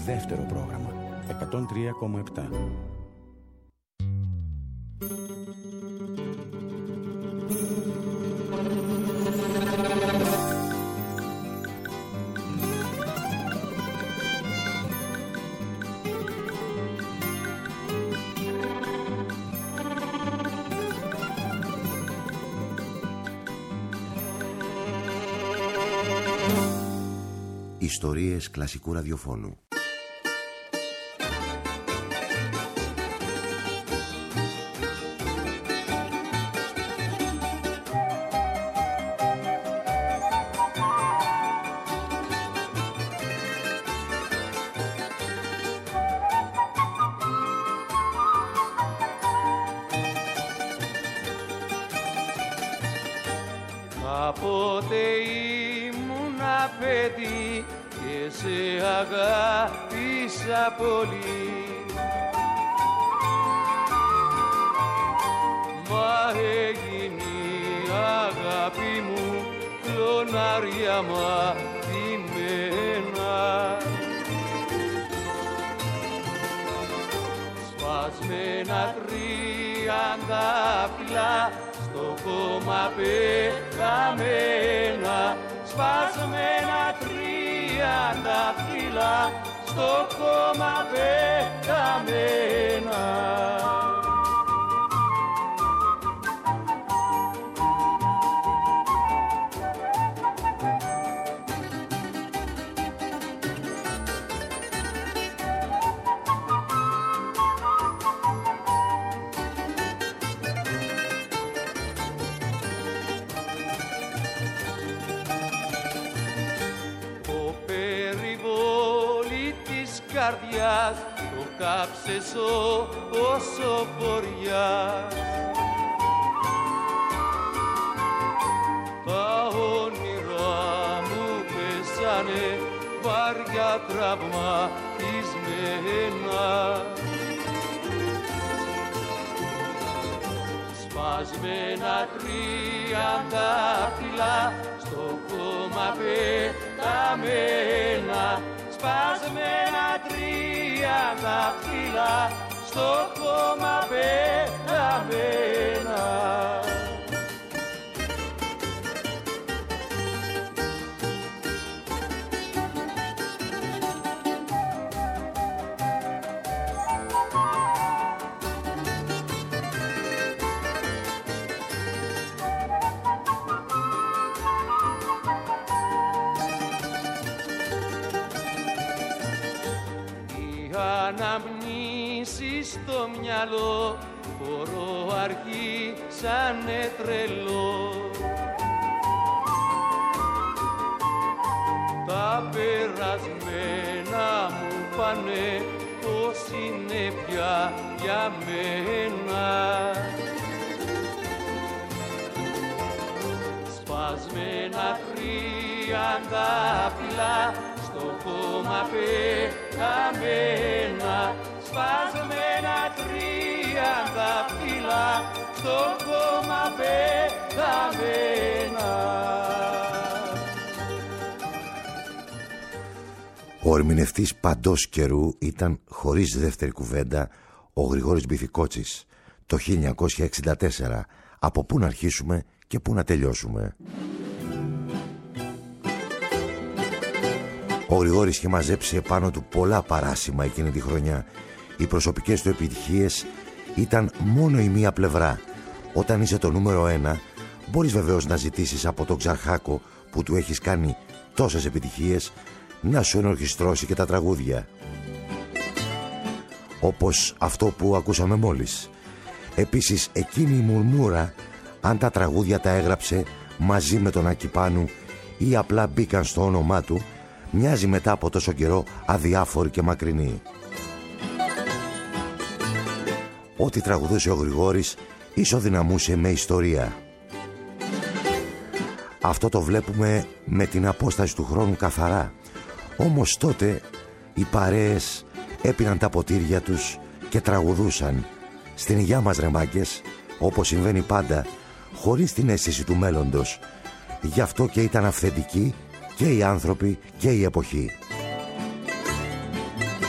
δεύτερο πρόγραμμα 103,7. Ιστορίες κλασικού ραδιοφώνου. Κάποτε ήμουνα παιδί και σε αγάπησα πολύ, μα έγινε η αγάπη μου κλονάρια μαθημένα. Σπασμένα 30 φυλλά στο κόμμα πεταμένα, σπασμένα 30 φύλλα στο κόμμα πεταμένα. Καρδιάς το κάψες όπως ο ποριάς. Τα όνειρά μου πέσανε βαριά τραυματισμένα. Σπασμένα 30 φυλλά στο κόμμα πεταμένα, σπασμένα 30 φύλλα στο κόμμα πεταμένα. Αναμνήσεις στο μυαλό χορό αρχίσανε τρελό. Τα περασμένα μου πάνε πως είναι πια για μένα. Σπασμένα 30 φυλλά στο κόμμα πεταμένα, σπασμένα 30 φύλλα στο κόμμα πεταμένα. Ο ερμηνευτής παντός καιρού ήταν, χωρίς δεύτερη κουβέντα, ο Γρηγόρης Μπιθικότσης. Το 1964. Από πού να αρχίσουμε και πού να τελειώσουμε. Ο Γρηγόρης είχε μαζέψει επάνω του πολλά παράσημα εκείνη τη χρονιά. Οι προσωπικές του επιτυχίες ήταν μόνο η μία πλευρά. Όταν είσαι το νούμερο 1, μπορείς βεβαίως να ζητήσεις από τον Ξαρχάκο, που του έχεις κάνει τόσες επιτυχίες, να σου ενορχιστρώσει και τα τραγούδια. Όπως αυτό που ακούσαμε μόλις. Επίσης εκείνη η μουρμούρα, αν τα τραγούδια τα έγραψε μαζί με τον Άκη Πάνου ή απλά μπήκαν στο όνομά του, μοιάζει μετά από τόσο καιρό αδιάφορη και μακρινή. Ό,τι τραγουδούσε ο Γρηγόρης ισοδυναμούσε με ιστορία. Αυτό το βλέπουμε με την απόσταση του χρόνου καθαρά. Όμως τότε οι παρέες έπιναν τα ποτήρια τους και τραγουδούσαν στην υγειά μας, ρε μάγκες, όπως συμβαίνει πάντα, χωρίς την αίσθηση του μέλλοντος. Γι' αυτό και ήταν αυθεντικοί και οι άνθρωποι και η εποχή.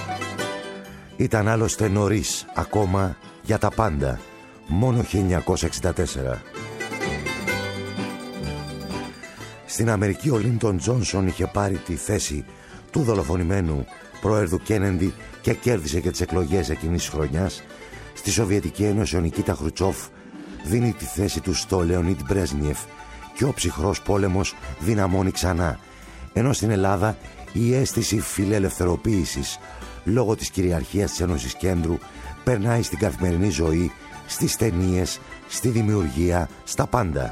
Ήταν άλλωστε νωρίς ακόμα για τα πάντα, μόνο 1964. Στην Αμερική ο Λίντον Τζόνσον είχε πάρει τη θέση του δολοφονημένου πρόεδρου Κένεντι και κέρδισε και τις εκλογές εκείνης της χρονιάς. Στη Σοβιετική Ένωση ο Νικίτα Χρουτσόφ δίνει τη θέση του στο Λεωνίδ Μπρέζνιεφ και ο ψυχρός πόλεμος δυναμώνει ξανά. Ενώ στην Ελλάδα η αίσθηση φιλελευθεροποίησης λόγω της κυριαρχίας της Ένωσης Κέντρου περνάει στην καθημερινή ζωή, στις ταινίες, στη δημιουργία, στα πάντα.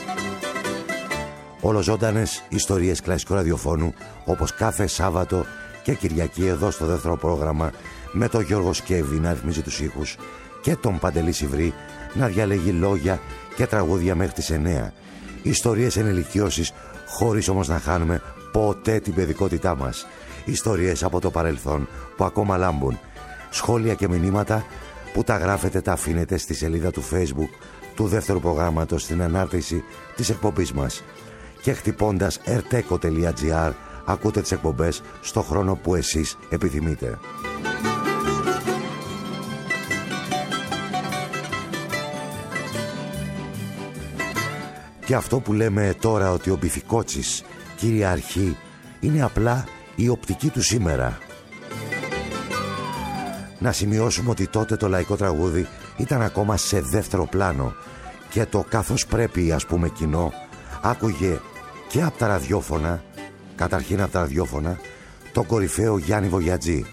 Ολοζώντανες ιστορίες κλασικού ραδιοφώνου, όπως κάθε Σάββατο και Κυριακή εδώ στο δεύτερο πρόγραμμα, με τον Γιώργο Σκεύη να ρυθμίζει τους ήχους και τον Παντελή Σιβρή να διαλέγει λόγια και τραγούδια μέχρι τις 9. Ιστορίες ενηλικίωσης, χωρίς όμως να χάνουμε ποτέ την παιδικότητά μας. Ιστορίες από το παρελθόν που ακόμα λάμπουν. Σχόλια και μηνύματα που τα γράφετε, τα αφήνετε στη σελίδα του Facebook του δεύτερου προγράμματος στην ανάρτηση της εκπομπής μας. Και χτυπώντας erteco.gr ακούτε τις εκπομπές στο χρόνο που εσείς επιθυμείτε. Και αυτό που λέμε τώρα ότι ο Μπιφικότσης κυριαρχεί είναι απλά η οπτική του σήμερα. Να σημειώσουμε ότι τότε το λαϊκό τραγούδι ήταν ακόμα σε δεύτερο πλάνο και το καθώς πρέπει ας πούμε κοινό άκουγε και από τα ραδιόφωνα, καταρχήν από τα ραδιόφωνα, τον κορυφαίο Γιάννη Βογιατζή.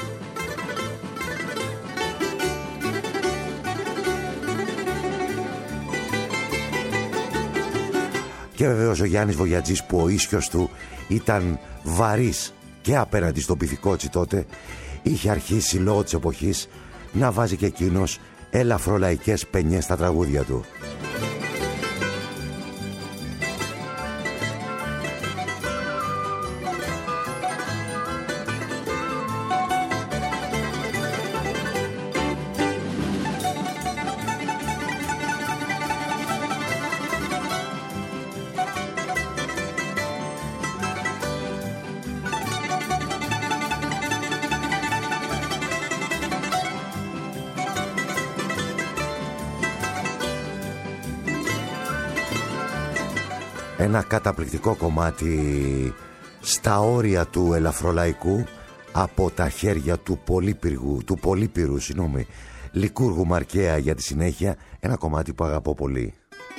Και βεβαίως ο Γιάννης Βογιατζής, που ο ίσιος του ήταν βαρύς και απέναντι στον Μπιφικότσι τότε, είχε αρχίσει λόγω της εποχής να βάζει και εκείνος ελαφρολαϊκές παινιές στα τραγούδια του. Ένα καταπληκτικό κομμάτι στα όρια του ελαφρολαϊκού από τα χέρια του Πολύπυρου Λικούργου Μαρκαία για τη συνέχεια. Ένα κομμάτι που αγαπώ πολύ.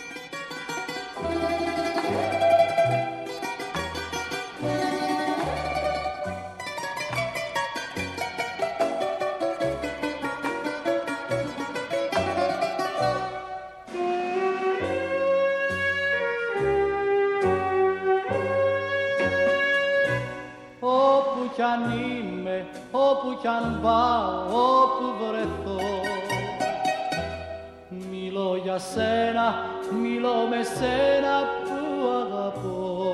Όπου κι αν πάω, όπου βρεθώ, μιλώ για σένα, μιλώ με σένα που αγαπώ.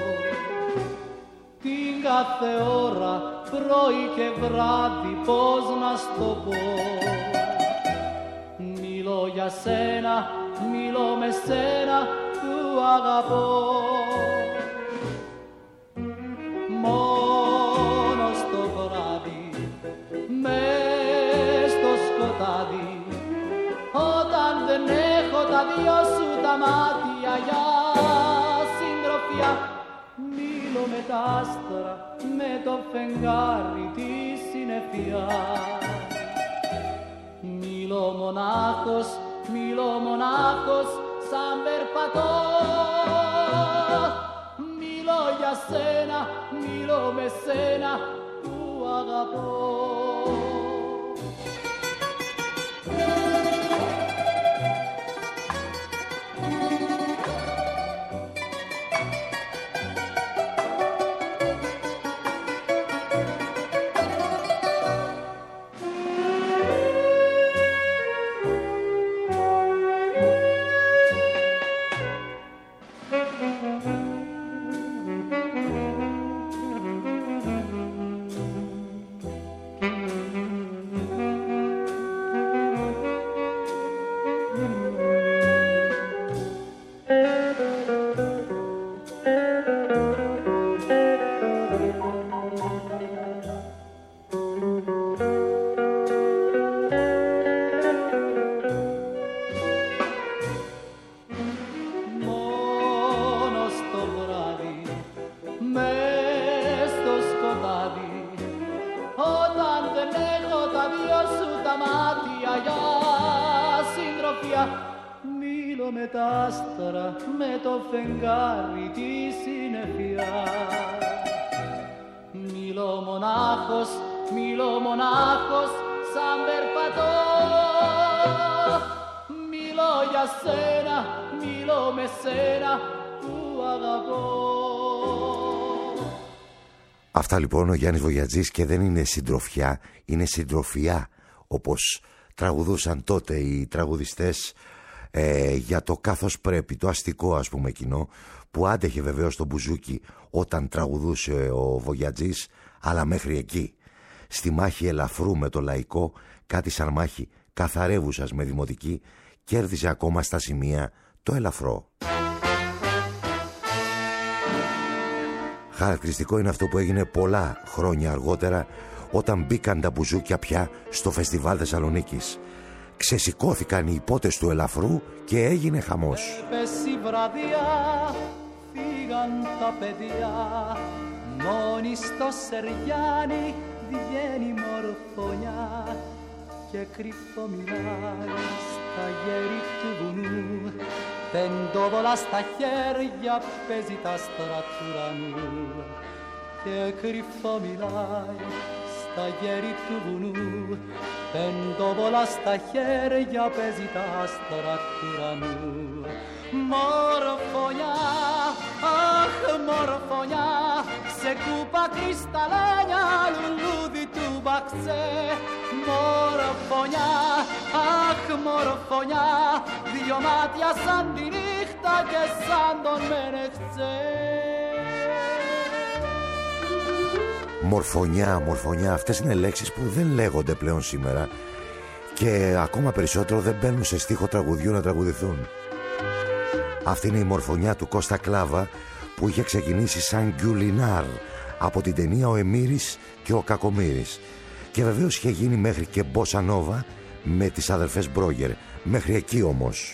Την κάθε ώρα, πρωί και βράδυ, πώς να στο πω. Μιλώ για σένα, μιλώ με σένα που αγαπώ. Μόνο στο βράδυ, μες στο σκοτάδι, όταν δεν έχω τα δυο σου τα μάτια για συντροφιά, μιλώ με τα άστρα, με το φεγγάρι τη συννεφιά. Μιλώ μονάχος σαν περπατώ. Μιλώ για σένα, μιλώ με σένα που αγαπώ. μάτια για συντροφιά. Μίλω με τα άστρα, με το φεγγάρι τη συννεφιά. Μίλω μονάχος σαν περπατώ. Μίλω για σένα, μίλω με σένα που αγαπώ. Αυτά λοιπόν ο Γιάννης Βογιατζής, και δεν είναι συντροφιά, είναι συντροφιά, όπως τραγουδούσαν τότε οι τραγουδιστές για το καθώς πρέπει, το αστικό ας πούμε κοινό, που άντεχε βεβαίως το μπουζούκι όταν τραγουδούσε ο Βογιατζής, αλλά μέχρι εκεί. Στη μάχη ελαφρού με το λαϊκό, κάτι σαν μάχη καθαρεύουσας με δημοτική, κέρδιζε ακόμα στα σημεία το ελαφρό. Χαρακτηριστικό είναι αυτό που έγινε πολλά χρόνια αργότερα, όταν μπήκαν τα μπουζούκια πια στο φεστιβάλ Θεσσαλονίκης. Ξεσηκώθηκαν οι υπότες του ελαφρού και έγινε χαμός. Πέσει βραδιά, φύγαν τα παιδιά, μόνοι στο Σεριάνι βγαίνει μορφωνιά και κρυφό μιλάει στα γέρη του βουνού, πεντόβολα στα χέρια παίζει τα άστρα του ουρανού και κρυφό μιλάει στα γέρη του βουνού, πεντόβολα στα χέρια παίζει τα άστρα του ουρανού. Μορφωνιά, αχ μορφωνιά, σε κούπα κρυσταλλάνια, λουλούδι του μπαξέ. Μορφωνιά, αχ μορφωνιά, δυο μάτια σαν τη νύχτα και σαν τον Μενεχτσέ. Μορφωνιά, μορφωνιά, αυτές είναι λέξεις που δεν λέγονται πλέον σήμερα και ακόμα περισσότερο δεν μπαίνουν σε στίχο τραγουδιού να τραγουδηθούν. Αυτή είναι η μορφωνιά του Κώστα Κλάβα, που είχε ξεκινήσει σαν γκιουλινάρ από την ταινία «Ο Εμμύρης και ο Κακομοίρης», και βεβαίως είχε γίνει μέχρι και μπόσα νόβα με τις αδερφές Μπρόγερ. Μέχρι εκεί όμως.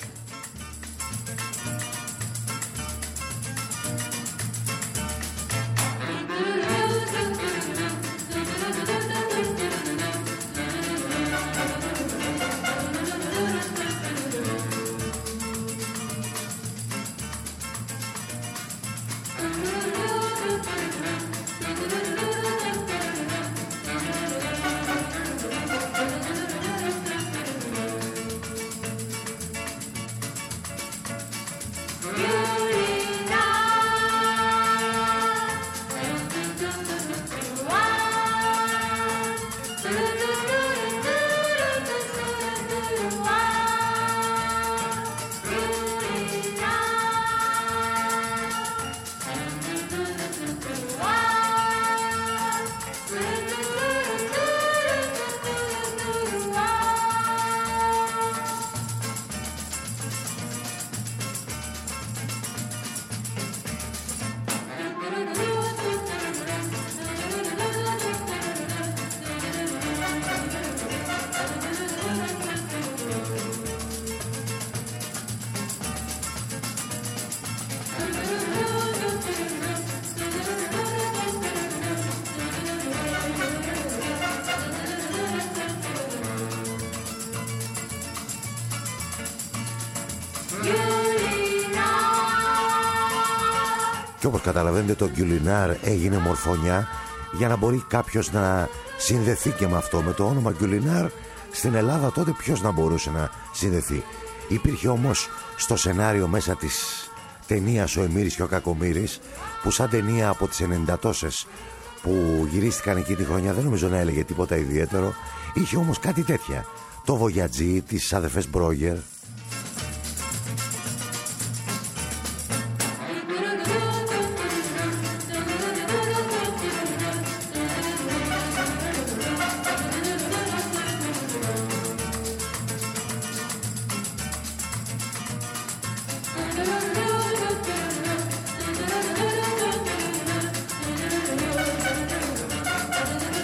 Και όπως καταλαβαίνετε, το γκιουλινάρ έγινε μορφωνιά για να μπορεί κάποιος να συνδεθεί και με αυτό. Με το όνομα γκιουλινάρ στην Ελλάδα τότε ποιος να μπορούσε να συνδεθεί. Υπήρχε όμως στο σενάριο μέσα της ταινίας «Ο Εμμύρης και ο Κακομοίρης», που σαν ταινία από τις 90 τόσες που γυρίστηκαν εκεί τη χρονιά δεν νομίζω να έλεγε τίποτα ιδιαίτερο. Είχε όμως κάτι τέτοια. Το Βογιατζή, τις αδερφές Μπρόγερ.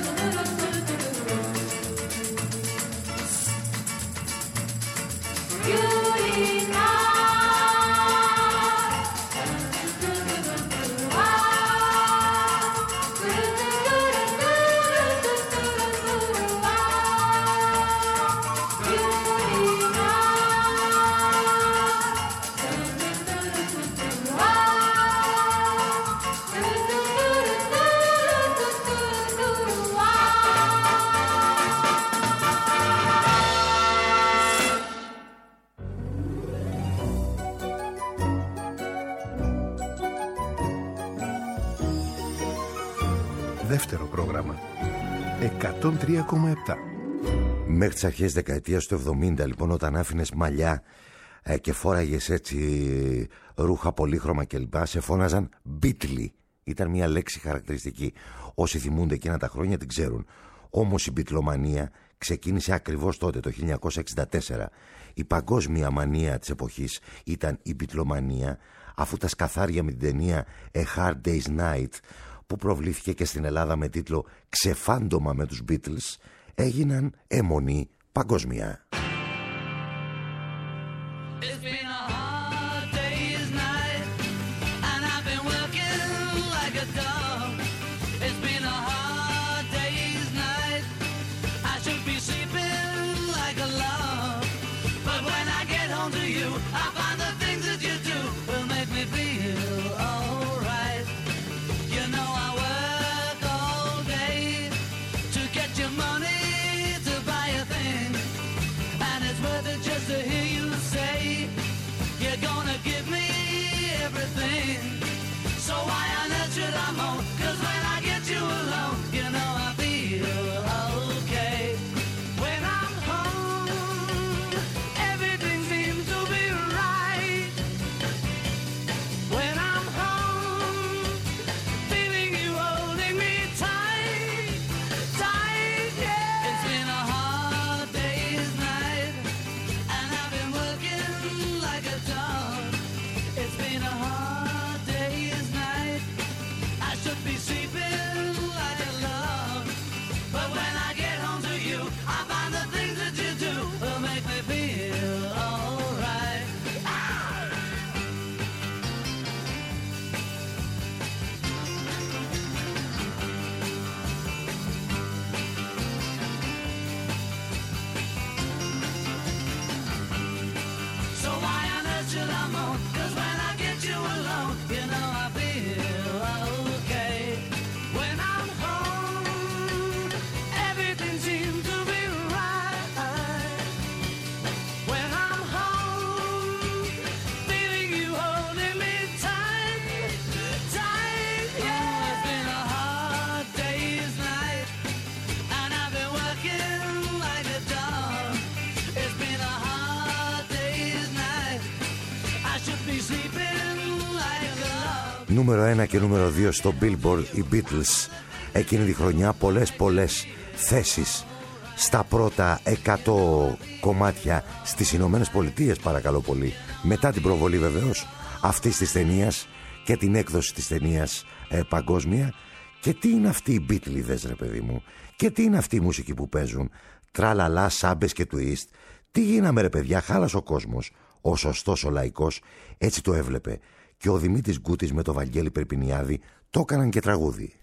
You're δεύτερο πρόγραμμα. 103,7. Μέχρι τις αρχές δεκαετίας του 70, λοιπόν, όταν άφηνες μαλλιά και φόραγες έτσι ρούχα πολύχρωμα κλπ, σε φώναζαν Beatle. Ήταν μια λέξη χαρακτηριστική. Όσοι θυμούνται εκείνα τα χρόνια την ξέρουν. Όμως η μπιτλομανία ξεκίνησε ακριβώς τότε, το 1964. Η παγκόσμια μανία της εποχής ήταν η μπιτλομανία, αφού τα σκαθάρια με την ταινία A Hard Day's Night, που προβλήθηκε και στην Ελλάδα με τίτλο «Ξεφάντωμα με τους Beatles», έγιναν αιμονή παγκόσμια. Νούμερο 1 και νούμερο 2 στο Billboard οι Beatles εκείνη τη χρονιά, πολλές θέσεις στα πρώτα 100 κομμάτια στις Ηνωμένες Πολιτείες, παρακαλώ πολύ, μετά την προβολή βεβαίως αυτής της ταινίας και την έκδοση της ταινίας παγκόσμια. Και τι είναι αυτοί οι Beatles, ρε παιδί μου, και τι είναι αυτή η μουσική που παίζουν, τραλαλά, σάμπες και twist. Τι γίναμε, ρε παιδιά, χάλασε ο κόσμος. Ο σωστός ο λαϊκός έτσι το έβλεπε. Και ο Δημήτρης Γκούτης με το Βαγγέλη Περπινιάδη το έκαναν και τραγούδι.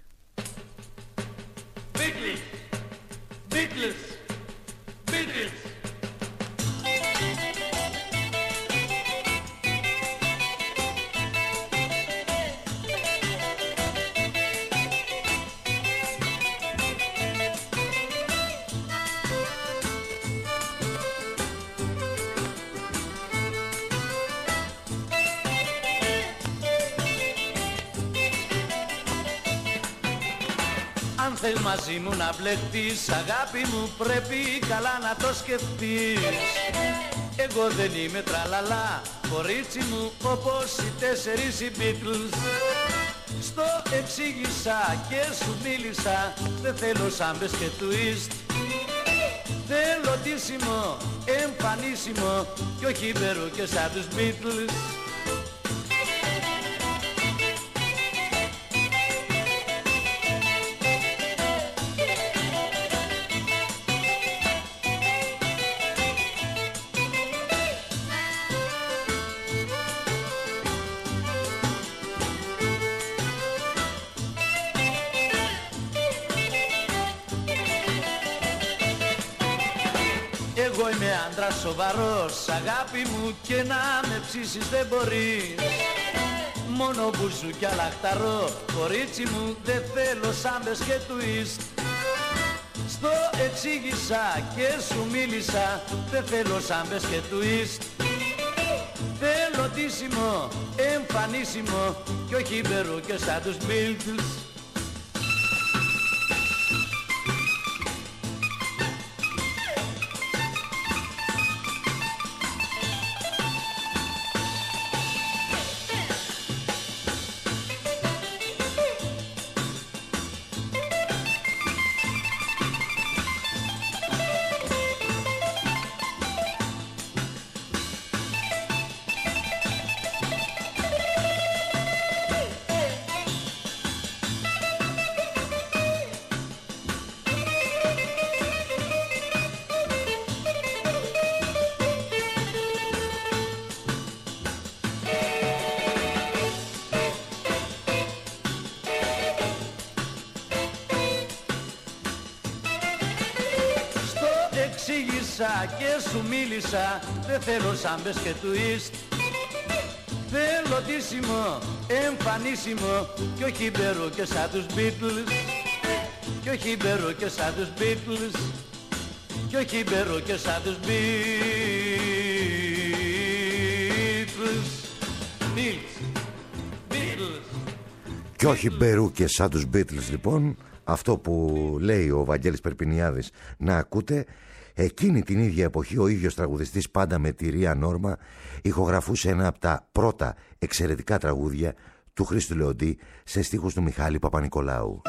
Θες μαζί μου να μπλεχτείς, αγάπη μου, πρέπει καλά να το σκεφτείς. Εγώ δεν είμαι τραλαλά, κορίτσι μου, όπως οι 4 οι Beatles. Στο εξήγησα και σου μίλησα, δεν θέλω σάμπες και twist. Θέλω ντύσιμο, εμφανίσιμο κι όχι υπερού και σαν τους Beatles. Εγώ είμαι άντρας σοβαρός, αγάπη μου, και να με ψήσεις δεν μπορείς. Μόνο μπουζούκια λαχταρώ, κορίτσι μου, δεν θέλω σάμπες και twist. Στο εξήγησα και σου μίλησα, δεν θέλω σάμπες και twist. Θέλω ντύσιμο, εμφανίσιμο κι όχι υπερού και σαν τους Beatles. ήρσα και σου μίλησα, δεν θέλω σάμπες και twist. Θέλω ντύσιμο, εμφανίσιμο κι όχι μπερού και σαν τους Beatles. Κι όχι μπερού και σαν τους Beatles. Κι όχι μπερού και σαν τους Beatles. Κι όχι μπερού και σαν τους Beatles, λοιπόν. Αυτό που λέει ο Βαγγέλης Περπινιάδης να ακούτε. Εκείνη την ίδια εποχή ο ίδιος τραγουδιστής, πάντα με τη Ρία Νόρμα, ηχογραφούσε ένα από τα πρώτα εξαιρετικά τραγούδια του Χρήστου Λεοντή σε στίχους του Μιχάλη Παπα-Νικολάου.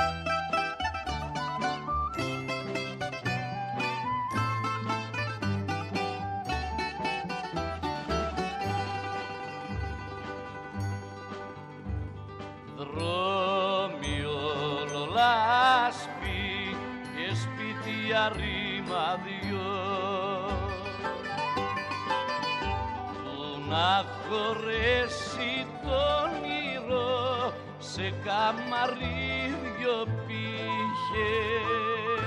Δρόμοι ολολάσπη και σπίτια ρημαδιό που να χωρέσει το όνειρο σε καμαρίδιο πήχες.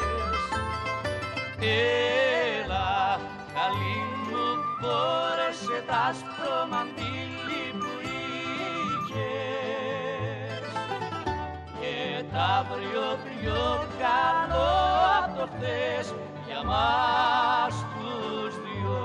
Έλα καλή μου, φόρεσε τ' άσπρο μαντίλι που είχες και τ' αύριο πιο καλό απ' το χθες για μας τους δυο.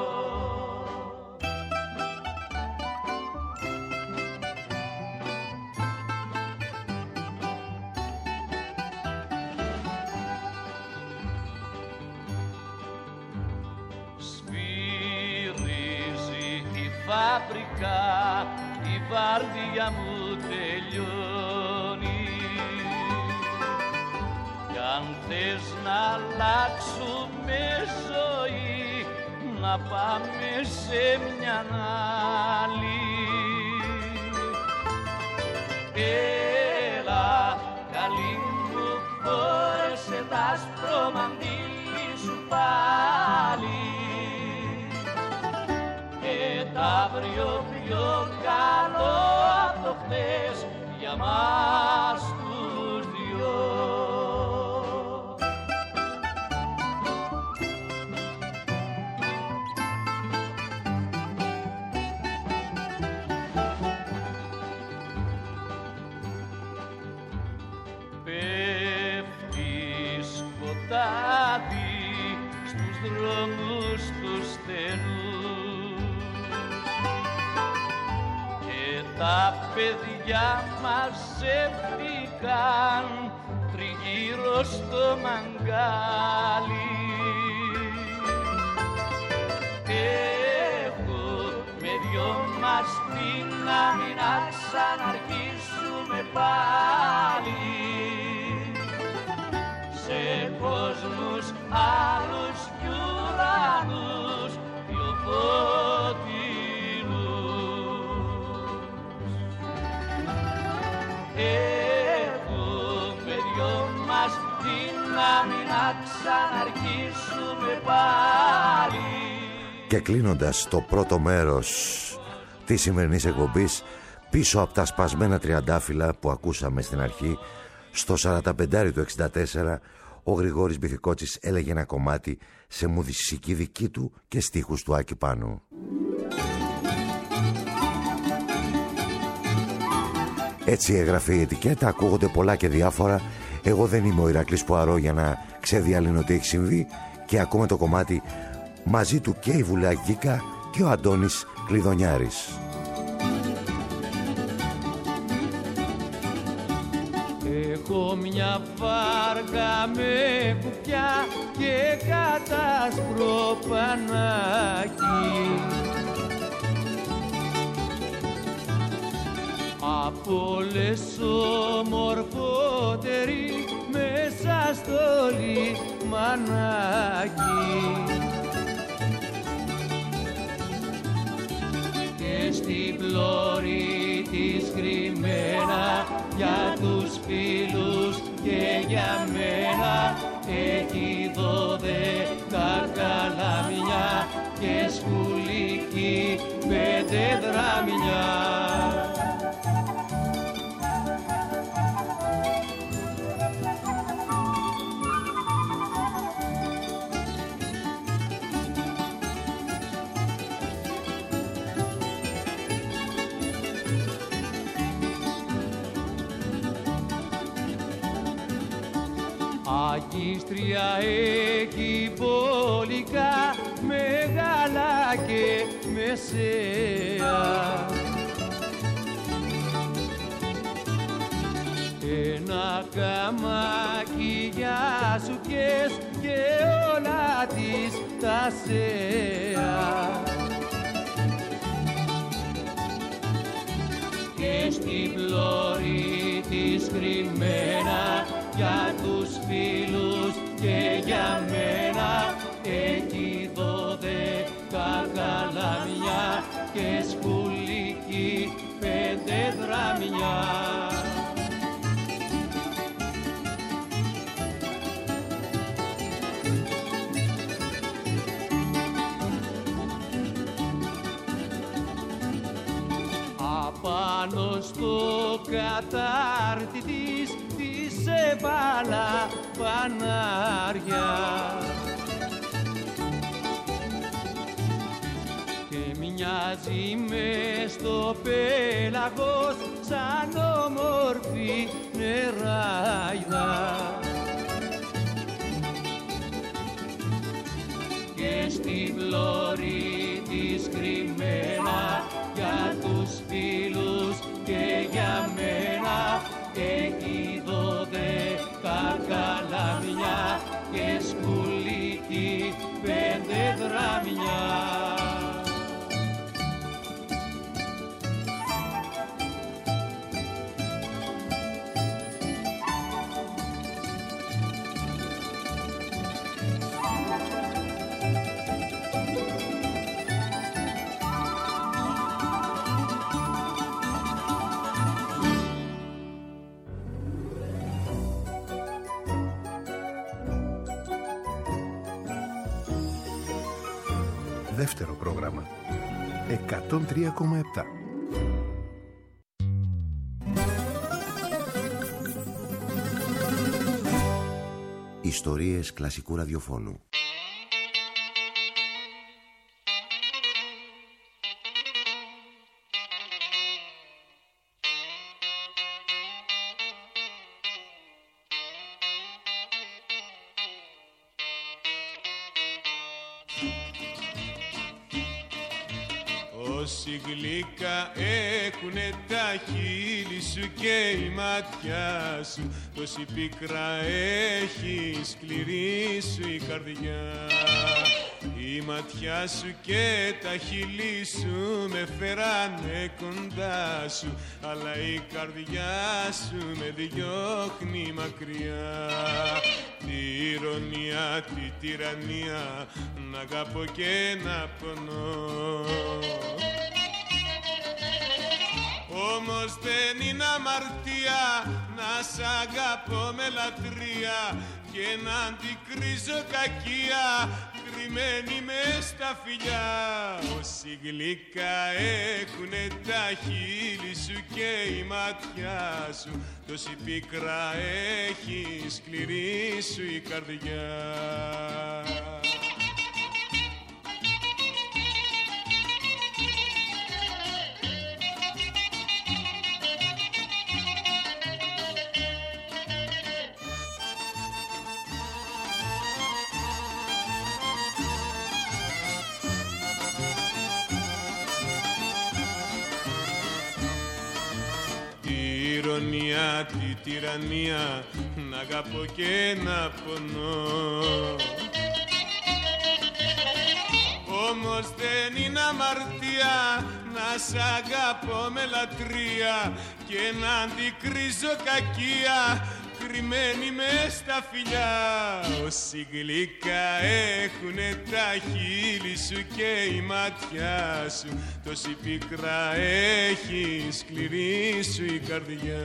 Φάμπρικα, η βάρδια μου τελειώνει κι αν θες να αλλάξουμε ζωή, να πάμε σε μια άλλη. Έλα καλή μου, φόρεσε τ' άσπρο μαντίλι σου πάλι και τ' αύριο πιο καλό απ' το χθες για μας τους δυο. Πέφτει σκοτάδι στους δρόμους τους στενούς και τα παιδιά μαζεύτηκαν τριγύρω στο μαγκάλι. Έχουμε δυο μας δύναμη να ξαναρχίσουμε πάλι σε κόσμους άλλους κι ουρανούς πιο φωτεινούς. Έχουμε δυο μας δύναμη να ξαναρχίσουμε πάλι. Και κλείνοντας το πρώτο μέρος της σημερινής εκπομπής, πίσω από τα σπασμένα τριαντάφυλλα που ακούσαμε στην αρχή, στο 45 του 64, ο Γρηγόρης Μπιθικότσης έλεγε ένα κομμάτι σε μουσική δική του και στίχους του Άκη Πάνου. Έτσι έγραφε η ετικέτα, ακούγονται πολλά και διάφορα. Εγώ δεν είμαι ο Ηρακλής Πουαρό για να ξεδιαλύνω τι έχει συμβεί, και ακούμε το κομμάτι μαζί του και η Βουλαγίκα και ο Αντώνης Κλειδονιάρης. Έχω μια βάρκα με κουπιά και κατάσπρο πανάκι, από όλες ομορφότερη μέσα στο λιμανάκι. Και στην πλώρη της κρυμμένα για τους φίλους και για μένα έχει 12 καλαμιά και σκουλίκι 5 δραμιά. Αγίστρια έχει πολικά, μεγάλα και μεσαία. Ένα καμάκι για σουκές και όλα της τα σέα. Και στην πλώρη της κρυμμένα για τους φίλους και για μένα έχει 12 καλαμιά και σκουλίκι 5 δραμιά. Απάνω στο κατάρτι της έβαλα πανάρια και μοιάζει μες στο πέλαγος σαν όμορφη νεράιδα. Και στην πλώρη της κρυμμένα για τους φίλους και για μένα έχει 12 καλαμιά και σκουλίκι 5 δραμιά. Δεύτερο πρόγραμμα 103,7. Ιστορίες κλασικού ραδιοφώνου. Όση γλυκά έχουνε τα χείλη σου και η ματιά σου, τόση πίκρα έχει σκληρή σου η καρδιά. Η ματιά σου και τα χείλη σου με φέρανε κοντά σου, αλλά η καρδιά σου με διώχνει μακριά. Τη ηρωνία, τη τυραννία, να αγαπώ και να πονώ. Όμως δεν είναι αμαρτία να σ' αγαπώ με λατρεία και να αντικρίζω κακία κρυμμένη μες στα φιλιά. Όση γλυκά έχουνε τα χείλη σου και η ματιά σου, τόση πίκρα έχει σκληρή σου η καρδιά. Ηρωνία, τη τυραννία, να αγαπώ και να πονώ. Όμως δεν είναι αμαρτία να σ' αγαπώ με λατρεία και να αντικρίζω κακία κρυμμένη μες στα φιλιά. Όση γλυκά έχουνε τα χείλη σου και η ματιά σου, τόση πίκρα έχει σκληρή σου η καρδιά.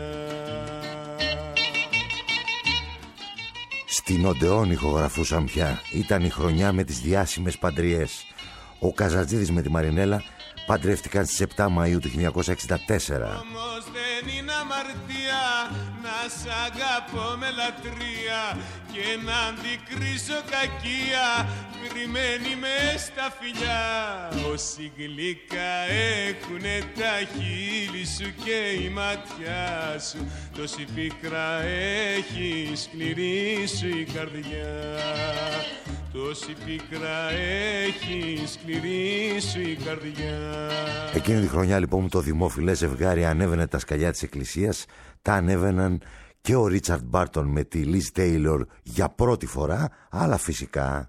Στην Οντεόν ηχογραφούσαν πια. Ήταν η χρονιά με τις διάσημες παντριές. Ο Καζατζίδης με τη Μαρινέλα παντρεύτηκαν στις 7 Μαΐου του 1964. Όμως δεν είναι αμαρτία να σ' αγαπώ με λατρεία και να αντικρίσω κακία κρυμμένη μες στα φιλιά. Όση γλυκά έχουνε τα χείλη σου και η ματιά σου, τόση πίκρα έχει σκληρή σου η καρδιά. Τόση πίκρα έχει σκληρή σου η καρδιά. Εκείνη τη χρονιά λοιπόν το δημόφιλες ζευγάρι ανέβαινε τα σκαλιά της εκκλησίας. Τα ανέβαιναν και ο Ρίτσαρντ Μπάρτον με τη Λιζ Τέιλορ για πρώτη φορά, αλλά φυσικά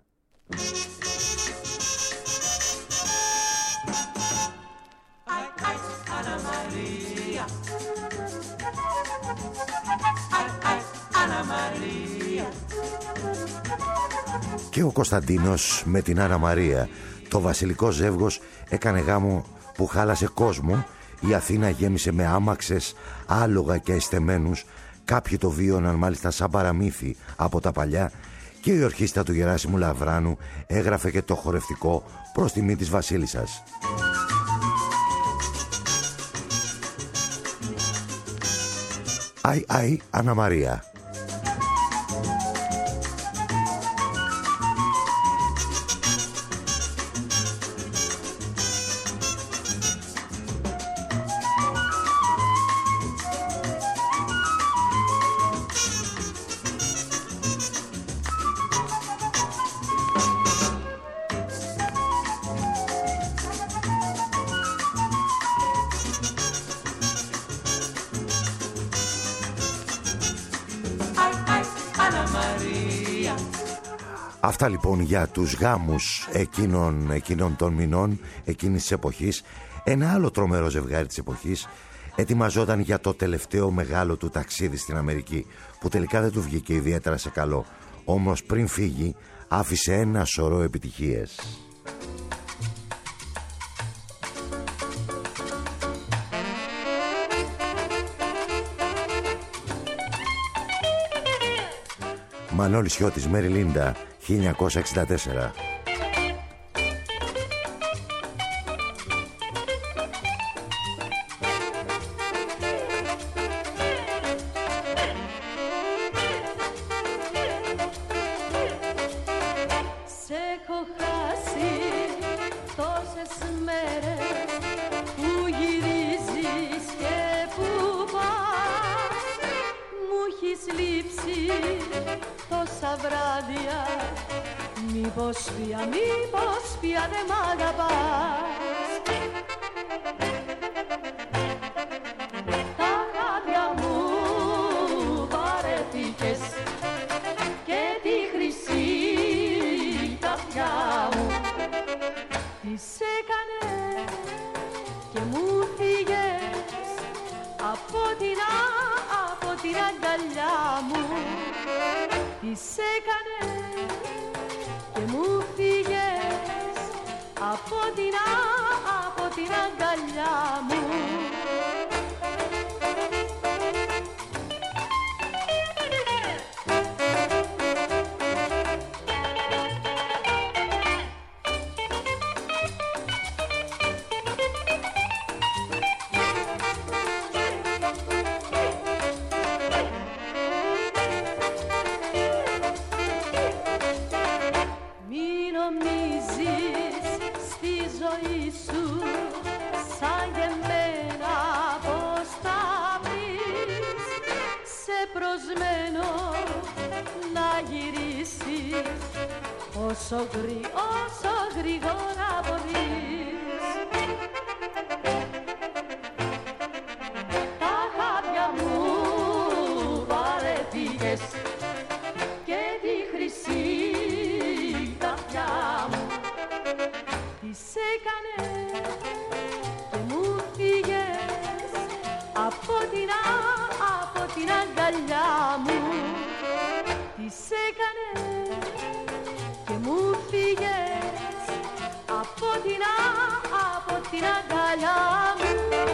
και ο Κωνσταντίνος με την Άννα Μαρία. Το βασιλικό ζεύγος έκανε γάμο που χάλασε κόσμο. Η Αθήνα γέμισε με άμαξες, άλογα και αισθεμένους. Κάποιοι το βίωναν μάλιστα σαν παραμύθι από τα παλιά. Και η ορχήστρα του Γεράσιμου Λαβράνου έγραφε και το χορευτικό προς τιμή της βασίλισσας. Αι, αι, Άννα Μαρία. Αυτά λοιπόν για τους γάμους εκείνων των μηνών, εκείνης της εποχής. Ένα άλλο τρομερό ζευγάρι της εποχής ετοιμαζόταν για το τελευταίο μεγάλο του ταξίδι στην Αμερική, που τελικά δεν του βγήκε ιδιαίτερα σε καλό. Όμως πριν φύγει άφησε ένα σωρό επιτυχίες. Μανώλης Χιώτης, Μέρι Λίντα, 1964. Μήπως πια δεν μ' αγαπάς. Τα χάδια μου βαρέθηκες και τη χρυσή καρδιά μου τις έκανες και μου φύγες από την αγκαλιά μου. Τις έκανες και μου φύγες από την αγκαλιά μου. Όσο γρήγορα μπορείς. Τα χάδια μου βαρέθηκες και τη χρυσή καρδιά μου τις έκανες και μου φύγες από την αγκαλιά μου. Τις έκανες και μου φύγες από την αγκαλιά μου.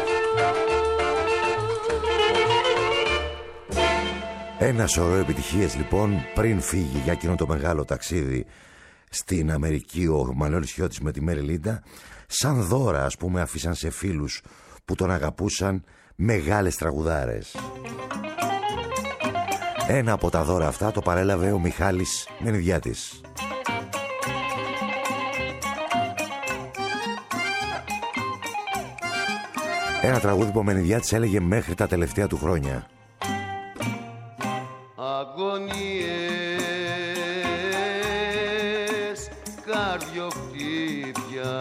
Ένα σωρό επιτυχίες λοιπόν πριν φύγει για εκείνο το μεγάλο ταξίδι στην Αμερική ο Μανώλης Χιώτης με τη Μέρι Λίντα. Σαν δώρα ας πούμε αφήσαν σε φίλους που τον αγαπούσαν μεγάλες τραγουδάρες. Ένα από τα δώρα αυτά το παρέλαβε ο Μιχάλης Μενιδιάτης. Ένα τραγούδι που ο Μενιδιάτης έλεγε μέχρι τα τελευταία του χρόνια. Αγωνίες, καρδιοχτύπια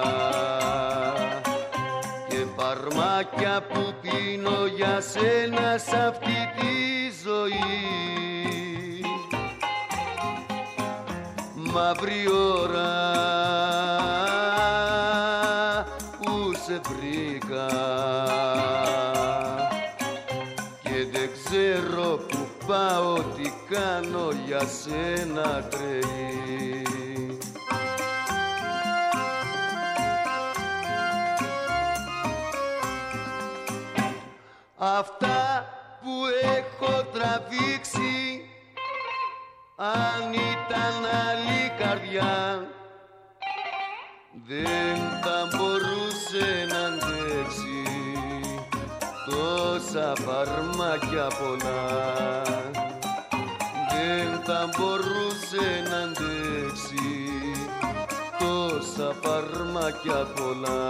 και παρμάκια που πίνω για σένα σ' αυτή τη ζωή. Μαύρη ώρα που σε βρήκα και δεν ξέρω που πάω, τι κάνω για σένα τρελή. Αυτά που έχω τραβήξει, αν ήταν άλλη καρδιά, δεν θα μπορούσε να αντέξει τόσα φαρμάκια πολλά. Δεν θα μπορούσε να αντέξει τόσα φαρμάκια πολλά.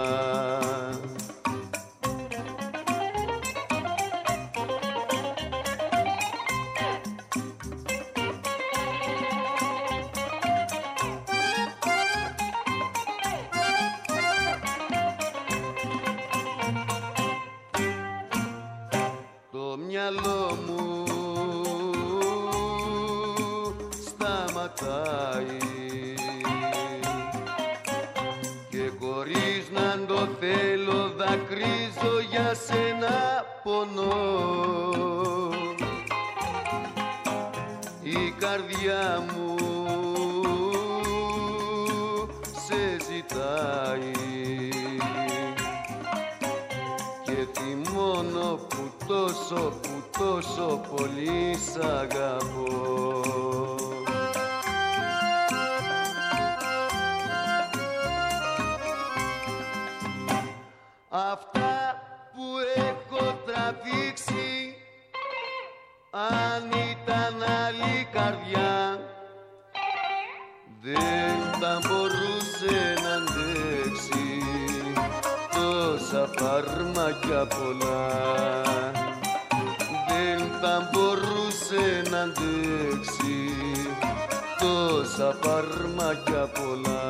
Το μυαλό μου σταματάει και χωρίς να το θέλω δακρύζω για σένα πονώ. Η καρδιά μου σε ζητάει και θυμώνω που τόσο πολύ σ' αγαπώ. Αυτά που έχω τραβήξει, αν ήταν άλλη καρδιά, δεν θα μπορούσε να αντέξει τόσα φαρμάκια πολλά. Δεν θα μπορούσε να αντέξει τόσα φαρμάκια πολλά.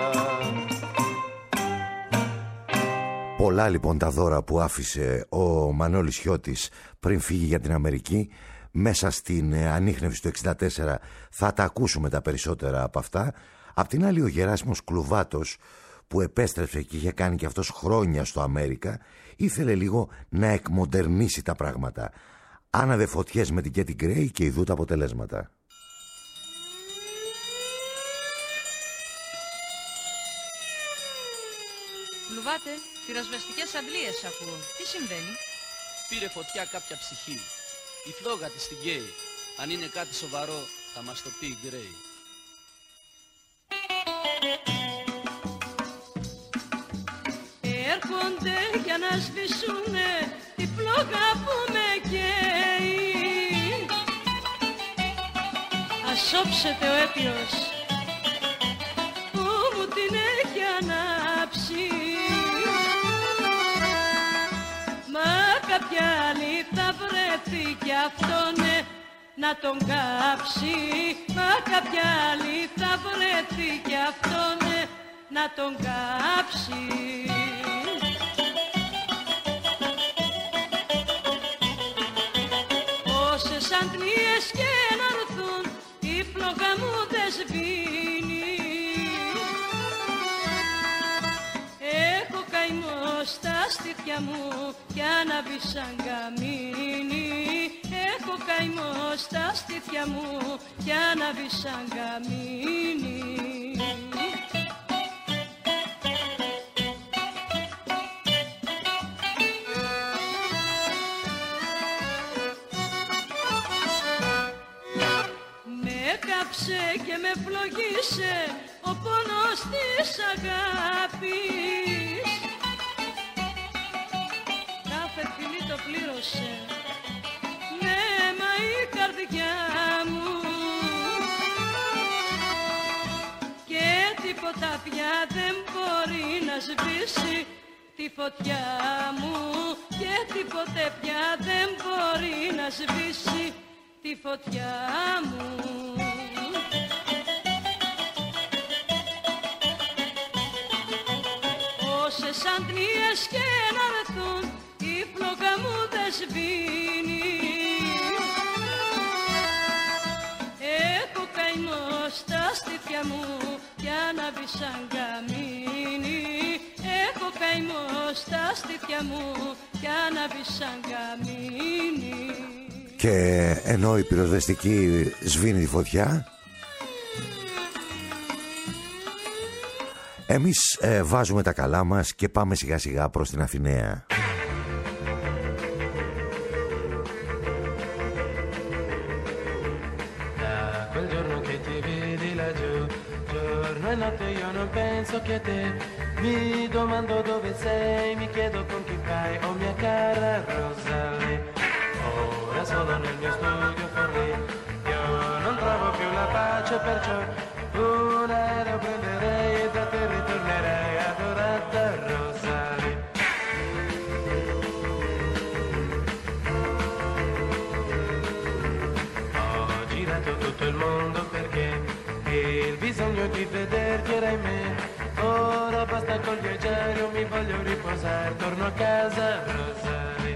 Πολλά λοιπόν τα δώρα που άφησε ο Μανώλης Χιώτης πριν φύγει για την Αμερική. Μέσα στην ανίχνευση του 64 θα τα ακούσουμε τα περισσότερα από αυτά. Απ' την άλλη ο Γεράσιμος Κλουβάτος, που επέστρεψε και είχε κάνει και αυτός χρόνια στο Αμέρικα, ήθελε λίγο να εκμοντερνήσει τα πράγματα. Άναβε φωτιές με την Κέτι Γκρέι και ειδού τα αποτελέσματα. Κλουβάτε, πυροσβεστικές αντλίες ακούω. Τι συμβαίνει? Πήρε φωτιά κάποια ψυχή. Η φλόγα της την καίει. Αν είναι κάτι σοβαρό θα μας το πει η Γκρέι. Έρχονται για να σβήσουνε τη φλόγα που με καίει. Ας όψετε ο έπιος που μου την έχει ανάψει. Μα κάποια άλλη θα βρεθεί κι αυτόνε να τον κάψει. Μα κάποια άλλη θα βρεθεί κι αυτόνε να τον κάψει. Όσες αντλίες και να έρθουν η φλόγα μου δεν σβήνει. Έχω καημό στα στήθια μου κι ανάβει σαν καμίνι. Έχω καημό στα στήθια μου κι ανάβει σαν καμίνι. Και με φλογίσε ο πόνος της αγάπης. Κάθε φιλί το πλήρωσε. Ναι, μα η καρδιά καρδιά μου και τίποτα πια δεν μπορεί να σβήσει τη φωτιά μου και τίποτε πια δεν μπορεί να σβήσει τη φωτιά μου. Όσες αντλίες και να έρθουν η φλόγα μου δεν σβήνει. Έχω καημό στα στήθια μου κι ανάβει σαν καμίνι. Έχω καημό στα στήθια μου κι ανάβει σαν καμίνι. Και ενώ η πυροσβεστική σβήνει τη φωτιά, εμείς βάζουμε τα καλά μας και πάμε σιγά σιγά προς την Αθηναία. Mi domando dove sei, mi chiedo con chi fai, oh mia cara Rosalie. Ora solo nel mio studio fuori, io non trovo più la pace, perciò un aereo prenderei e da te ritornerei, adorata Rosalie. Ho girato tutto il mondo perché il bisogno di vederti era in me. Ora basta col viaggiare, mi voglio riposare, torno a casa, Rosalie.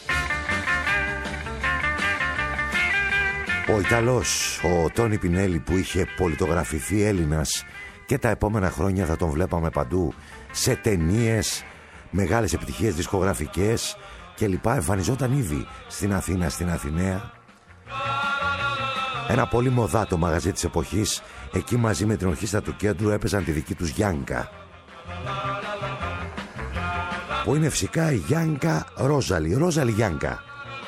Ο Ιταλός, ο Τόνι Πινέλη, που είχε πολιτογραφηθεί Έλληνας και τα επόμενα χρόνια θα τον βλέπαμε παντού σε ταινίες, μεγάλες επιτυχίες δισκογραφικές και λοιπά, εμφανιζόταν ήδη στην Αθήνα, στην Αθηναία. Ένα πολύ μοδάτο μαγαζί της εποχής. Εκεί μαζί με την ορχήστρα του κέντρου έπαιζαν τη δική τους Γιάνκα, που είναι φυσικά η Γιάνκα Ρόζαλη, Ρόζαλη Γιάνκα.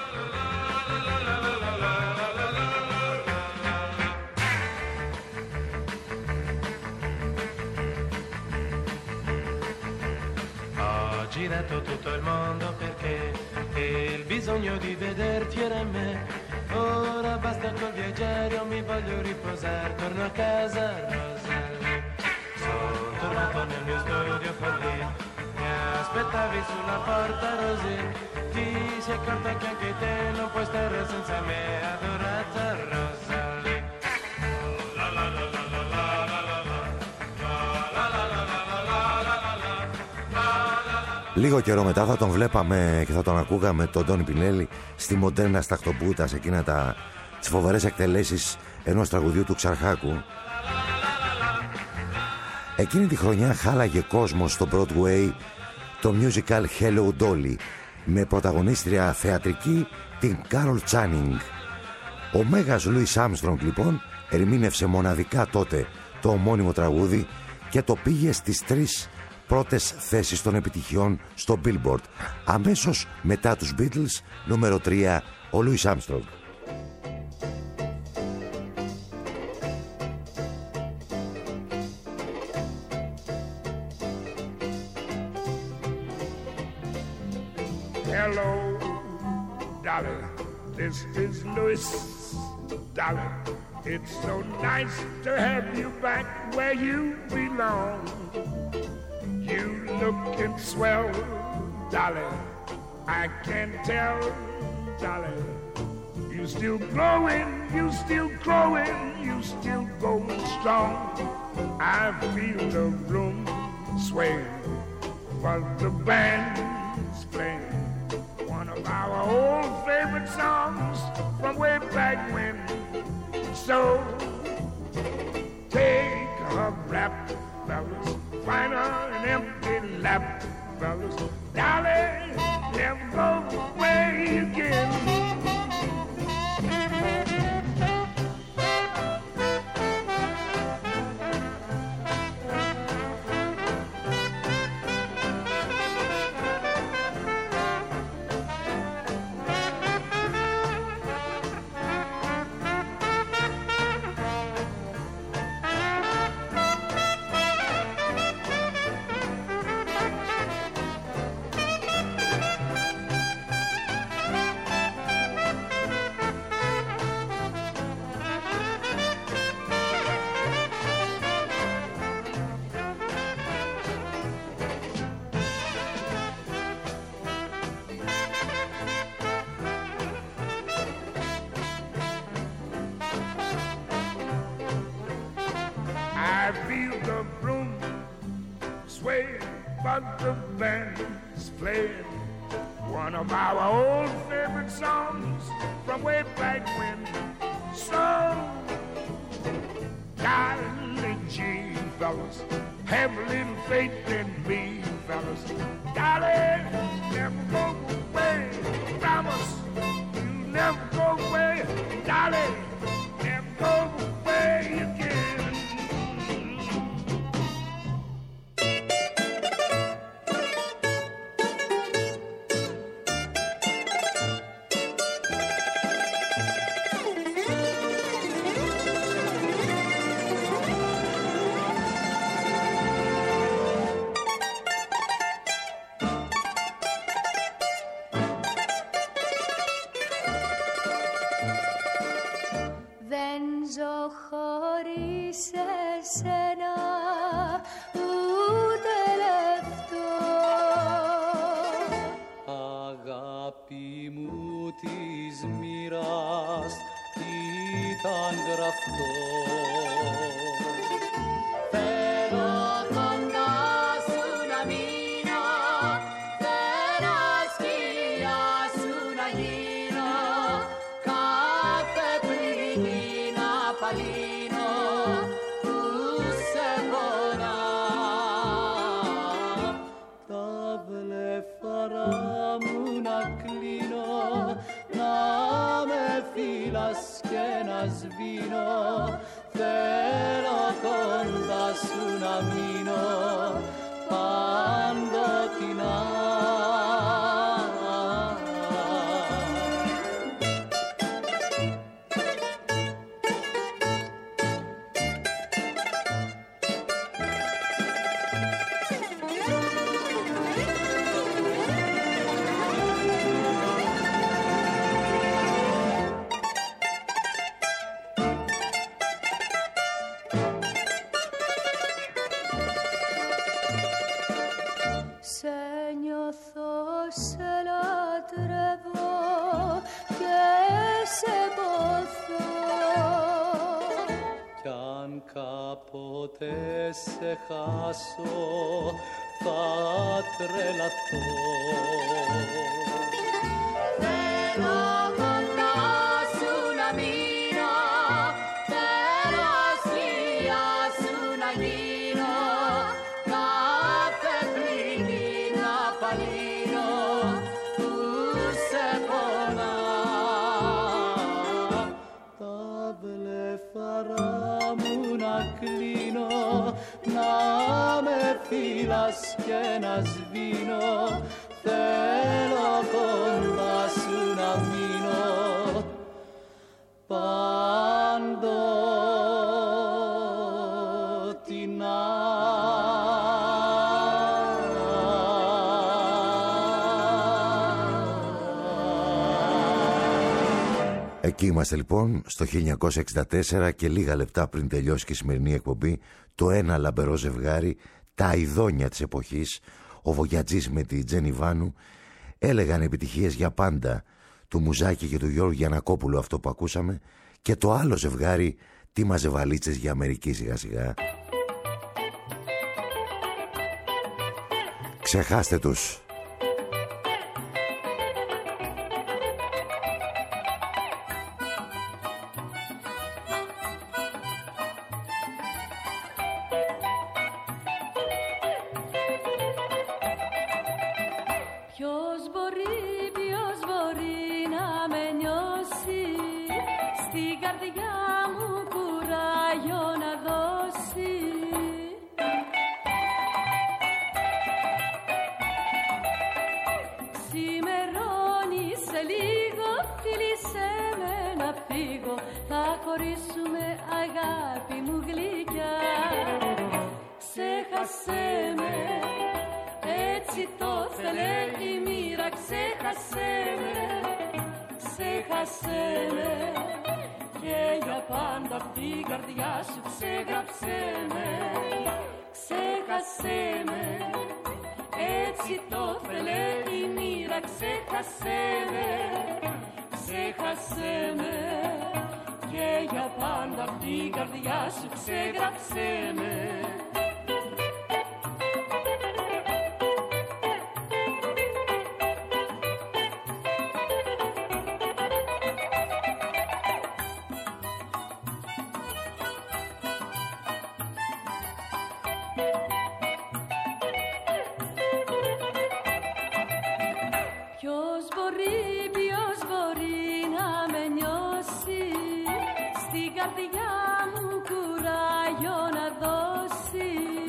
Ho girato tutto il mondo perché il bisogno di vederti era in me. Ora basta col viaggiare, io mi voglio riposare, torno a casa, Rosalie. Sono tornato nel mio studio fuori, mi aspettavi sulla porta, Rosy. Ti sei accorta che anche te non puoi stare senza me, adorata Rosalie. La la la la la la la la la la la la Λίγο καιρό μετά θα τον βλέπαμε και θα τον ακούγαμε τον Τόνι Πινέλη στη μοντέρνα σταχτοπούτα, σε εκείνα τις φοβερές εκτελέσεις ενός τραγουδιού του Ξαρχάκου. Εκείνη τη χρονιά χάλαγε κόσμο στο Broadway το musical Hello Dolly, με πρωταγωνίστρια θεατρική την Κάρολ Τσάνινγκ. Ο μέγας Λούις Άρμστρονγκ λοιπόν ερμήνευσε μοναδικά τότε το ομώνυμο τραγούδι και το πήγε στις 3 πρώτες θέσεις των επιτυχιών στο Billboard. Αμέσως μετά τους Beatles, νούμερο 3, ο Λούις Άρμστρονγκ. Hello, Dolly, this is Louis. Dolly, it's so nice to have you back where you belong. You lookin' swell, Dolly, I can tell, Dolly. You still growing, you still growing, you still going strong. I feel the room sway while the band's playing one of our old favorite songs from way back when. So take a rap, fellas, find an empty lap, fellas. Dolly, never go away again. the broom swaying, but the band's playing one of our old favorite songs from way back when. So, darling Gene, fellas, have a little faith in me, fellas. Darling, never go away. Promise you never go away. Darling, never go away again. Σε χάσω θα τρελαθώ. Θέλω κοντά σου να μείνω, θέλω σκιά σου να γίνω, κάθε πληγή να παλύνω που σε πονά. Τα βλέφαρα μου να κλείνω, να με φύλας και να σβήνω, θέλω κοντά σου να μείνω παντοτινά. Εκεί είμαστε λοιπόν στο 1964 και λίγα λεπτά πριν τελειώσει και η σημερινή εκπομπή, το ένα λαμπερό ζευγάρι, τα αηδόνια της εποχής, ο Βογιατζής με τη Τζένι Βάνου, έλεγαν επιτυχίες για πάντα του Μουζάκη και του Γιώργου Γιαννακόπουλου, αυτό που ακούσαμε, και το άλλο ζευγάρι τίμαζε βαλίτσες για Αμερική σιγά σιγά. Ξεχάστε τους. Και για πάντα απ' την καρδιά σου ξεγράψε με. στην καρδιά μου κουράγιο να δώσει.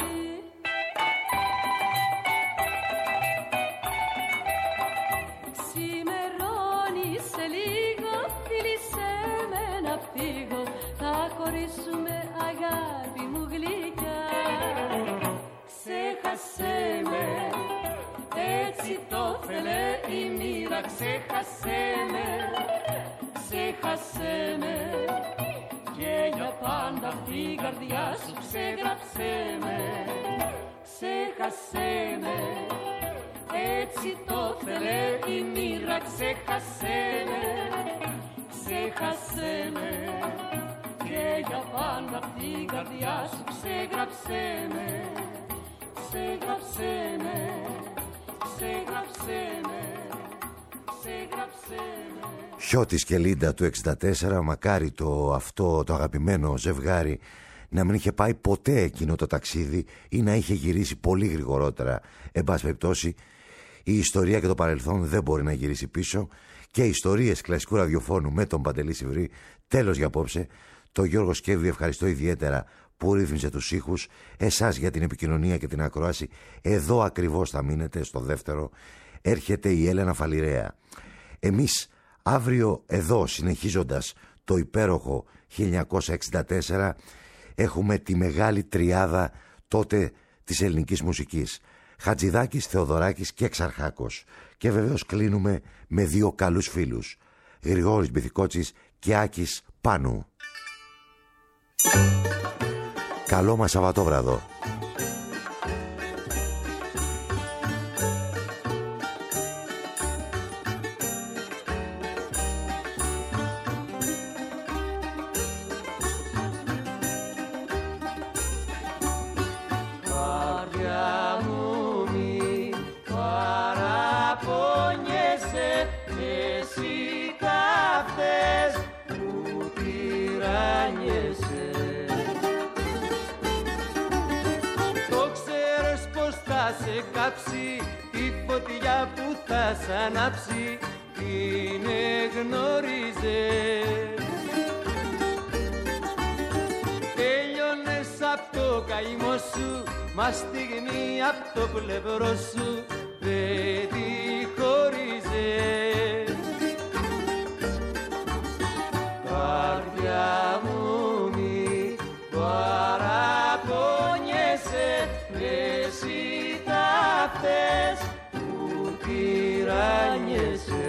Ξημερώνει σε λίγο, φίλησέ με να φύγω, θα χωρίσουμε αγάπη μου γλυκιά. Ξέχασέ με, έτσι το θέλε η μοίρα. Ξέχασέ με, ξέχασέ με, και για πάντα την καρδιά σου ξεγράψέ με. Ξέχασέ με, έτσι το θέλε η μοίρα. Ξέχασέ με, ξέχασέ με, και για πάντα την καρδιά σου ξεγράψέ με. Ξεγράψέ με, ξεγράψέ με, ξεγράψέ με. Χιώτης και Λίντα του 64, μακάρι αυτό το αγαπημένο ζευγάρι να μην είχε πάει ποτέ εκείνο το ταξίδι ή να είχε γυρίσει πολύ γρηγορότερα. Εν πάση περιπτώσει, η ιστορία και το παρελθόν δεν μπορεί να γυρίσει πίσω και ιστορίες κλασικού ραδιοφώνου με τον Παντελή Σιβρή. Τέλος για απόψε. Το Γιώργο Σκεύη ευχαριστώ ιδιαίτερα που ρύθμισε τους ήχους, εσάς για την επικοινωνία και την ακρόαση. Εδώ ακριβώς θα μείνετε, στο δεύτερο έρχεται η Έλενα Φαλιρέα. Εμείς αύριο εδώ, συνεχίζοντας το υπέροχο 1964, έχουμε τη μεγάλη τριάδα τότε της ελληνικής μουσικής: Χατζηδάκης, Θεοδωράκης και Εξαρχάκος. Και βεβαίως κλείνουμε με δύο καλούς φίλους, Γρηγόρης Μπιθικότσης και Άκης Πάνου. Καλό μας Σαββατόβραδο. Καρδιά μου μη παραπονιέσαι, εσύ τα θες που τυραννιέσαι. Σε κάψει η φωτιά που θα σ' ανάψει, είναι γνώριζες. Τέλειωνες απ' το καημό σου, μα στιγμή απ' το πλευρό σου δεν τη χωρίζες. Καρδιά μου μη παραπονιέσαι, εσύ αυτές που τυραννιέσαι.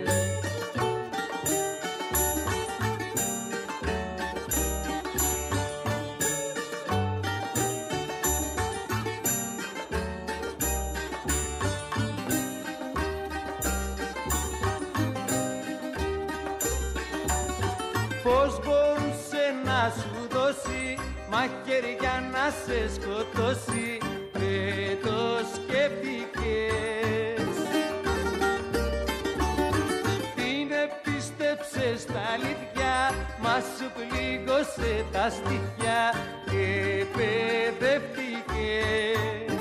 Πώς μπορούσε να σου δώσει μαχαίρια να σε σκοτώσει, δεν το σκέφτηκες. Την επίστεψες στα αλήθεια, μα σου πλήγωσε τα στήθια και παιδεύτηκες.